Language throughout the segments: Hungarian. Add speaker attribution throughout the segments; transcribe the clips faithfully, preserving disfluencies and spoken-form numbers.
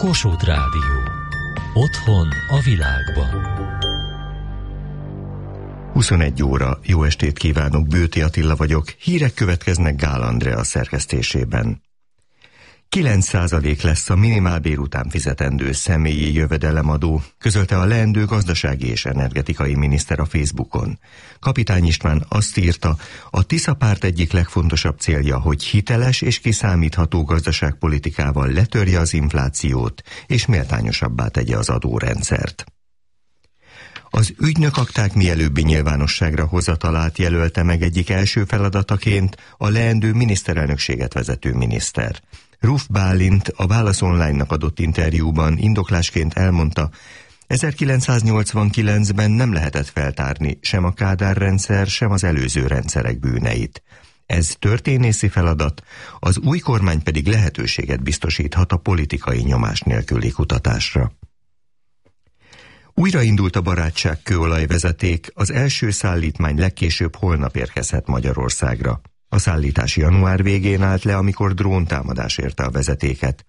Speaker 1: Kossuth Rádió. Otthon a világban.
Speaker 2: huszonegy óra, jó estét kívánok, Bőti Attila vagyok, hírek következnek Gál Andrea szerkesztésében. kilenc százalék lesz a minimálbér után fizetendő személyi jövedelemadó, közölte a leendő gazdasági és energetikai miniszter a Facebookon. Kapitány István azt írta, a Tisza párt egyik legfontosabb célja, hogy hiteles és kiszámítható gazdaságpolitikával letörje az inflációt, és méltányosabbá tegye az adórendszert. Az ügynökakták mielőbbi nyilvánosságra hozatalát jelölte meg egyik első feladataként a leendő miniszterelnökséget vezető miniszter. Ruf Bálint a Válasz Online-nak adott interjúban indoklásként elmondta, ezerkilencszáznyolcvankilencben nem lehetett feltárni sem a Kádár rendszer, sem az előző rendszerek bűneit. Ez történészi feladat, az új kormány pedig lehetőséget biztosíthat a politikai nyomás nélküli kutatásra. Újraindult a barátság kőolajvezeték, az első szállítmány legkésőbb holnap érkezhet Magyarországra. A szállítás január végén állt le, amikor dróntámadás érte a vezetéket.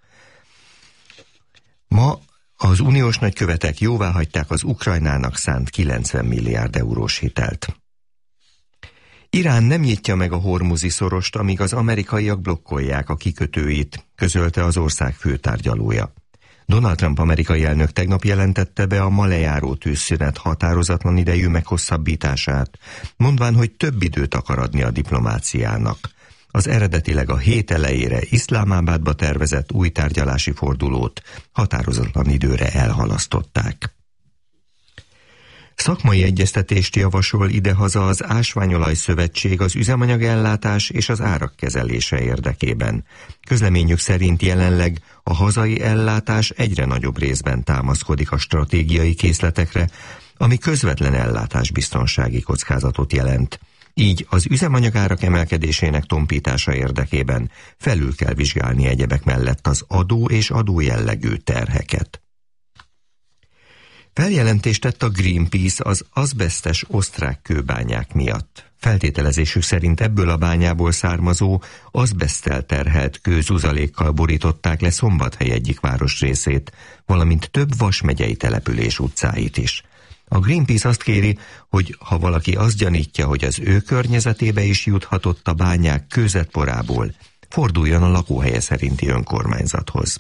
Speaker 2: Ma az uniós nagykövetek jóváhagyták az Ukrajnának szánt kilencven milliárd eurós hitelt. Irán nem nyitja meg a hormuzi szorost, amíg az amerikaiak blokkolják a kikötőit, közölte az ország főtárgyalója. Donald Trump amerikai elnök tegnap jelentette be a ma lejáró tűzszünet határozatlan idejű meghosszabbítását, mondván, hogy több időt akar adni a diplomáciának. Az eredetileg a hét elejére Iszlámábádba tervezett új tárgyalási fordulót határozatlan időre elhalasztották. Szakmai egyeztetést javasol idehaza az Ásványolaj Szövetség az üzemanyagellátás és az árak kezelése érdekében. Közleményük szerint jelenleg a hazai ellátás egyre nagyobb részben támaszkodik a stratégiai készletekre, ami közvetlen ellátásbiztonsági kockázatot jelent. Így az üzemanyagárak emelkedésének tompítása érdekében felül kell vizsgálni egyebek mellett az adó és adójellegű terheket. Feljelentést tett a Greenpeace az azbesztes osztrák kőbányák miatt. Feltételezésük szerint ebből a bányából származó, azbeszttel terhelt kőzuzalékkal borították le Szombathely egyik városrészét, valamint több Vas megyei település utcáit is. A Greenpeace azt kéri, hogy ha valaki azt gyanítja, hogy az ő környezetébe is juthatott a bányák kőzetporából, forduljon a lakóhelye szerinti önkormányzathoz.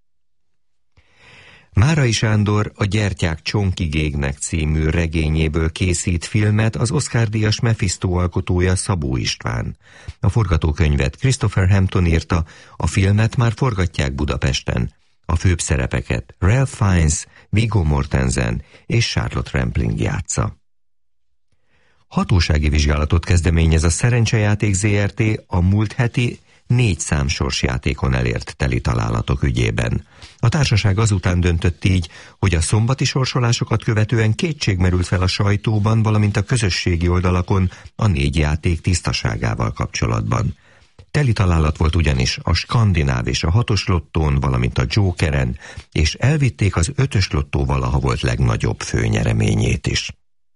Speaker 2: Márai Sándor a Gyertyák csonkig égnek című regényéből készít filmet az Oscar-díjas Mephisto alkotója Szabó István. A forgatókönyvet Christopher Hampton írta, a filmet már forgatják Budapesten. A főbb szerepeket Ralph Fiennes, Viggo Mortensen és Charlotte Rampling játsza. Hatósági vizsgálatot kezdeményez a Szerencsejáték zé er té a múlt heti négy szám sorsjátékon elért teli találatok ügyében. A társaság azután döntött így, hogy a szombati sorsolásokat követően kétség merült fel a sajtóban, valamint a közösségi oldalakon a négy játék tisztaságával kapcsolatban. Teli találat volt ugyanis a skandináv és a hatos lottón, valamint a Jokeren, és elvitték az ötös lottó valaha volt legnagyobb főnyereményét is.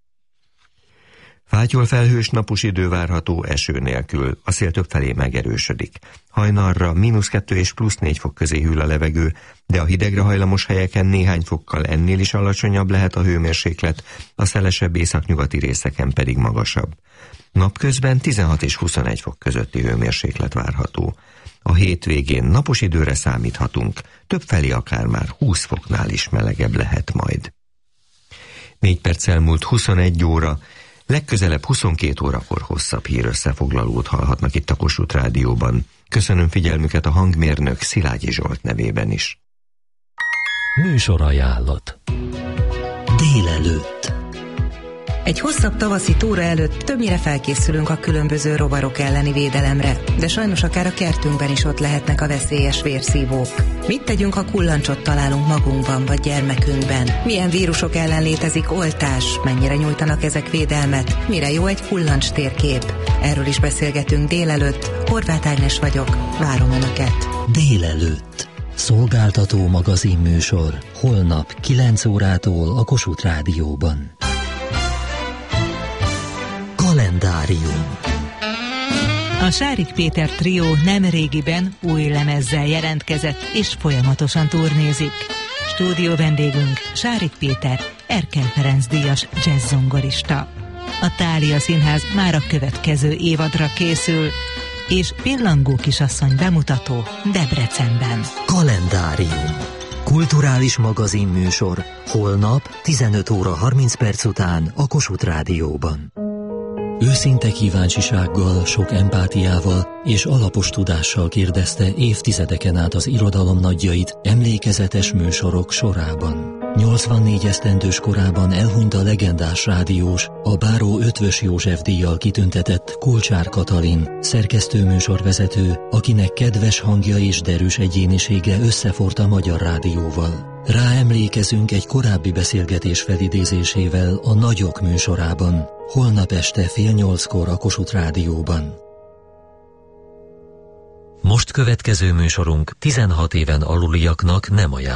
Speaker 2: Fátyol felhős napos idő várható eső nélkül, a szél többfelé megerősödik. Hajnalra mínusz kettő és plusz négy fok közé hűl a levegő, de a hidegre hajlamos helyeken néhány fokkal ennél is alacsonyabb lehet a hőmérséklet, a szelesebb északnyugati részeken pedig magasabb. Napközben tizenhat és huszonegy fok közötti hőmérséklet várható. A hétvégén napos időre számíthatunk, többfelé akár már húsz foknál is melegebb lehet majd. Négy perc elmúlt huszonegy óra, legközelebb huszonkét órakor hosszabb hírösszefoglalót hallhatnak itt a Kossuth Rádióban. Köszönöm figyelmüket a hangmérnök Szilágyi Zsolt nevében is.
Speaker 1: Műsorajánlat.
Speaker 3: Délelőtt. Egy hosszabb tavaszi túra előtt többnyire felkészülünk a különböző rovarok elleni védelemre, de sajnos akár a kertünkben is ott lehetnek a veszélyes vérszívók. Mit tegyünk, ha kullancsot találunk magunkban vagy gyermekünkben? Milyen vírusok ellen létezik oltás? Mennyire nyújtanak ezek védelmet? Mire jó egy kullancs térkép? Erről is beszélgetünk délelőtt. Horváth Ágnes vagyok, várom Önöket.
Speaker 1: Délelőtt. Szolgáltató magazinműsor. Holnap kilenc órától a Kossuth Rádióban. Kalendárium.
Speaker 3: A Sárik Péter trió nemrégiben új lemezzel jelentkezett, és folyamatosan turnézik. Stúdió vendégünk Sárik Péter, Erkel Ferenc díjas jazz-zongorista. A Thália Színház már a következő évadra készül, és Pillangó kisasszony bemutató Debrecenben.
Speaker 1: Kalendárium. Kulturális magazinműsor holnap tizenöt óra harminc perc után a Kossuth Rádióban. Őszinte kíváncsisággal, sok empátiával és alapos tudással kérdezte évtizedeken át az irodalom nagyjait emlékezetes műsorok sorában. nyolcvannégy esztendős korában elhunyt a legendás rádiós, a Báró Ötvös József díjjal kitüntetett Kulcsár Katalin, szerkesztőműsorvezető, akinek kedves hangja és derűs egyénisége összeforrt a Magyar Rádióval. Ráemlékezünk egy korábbi beszélgetés felidézésével a Nagyok műsorában, holnap este fél nyolckor a Kossuth Rádióban. Most következő műsorunk tizenhat éven aluliaknak nem ajánlott.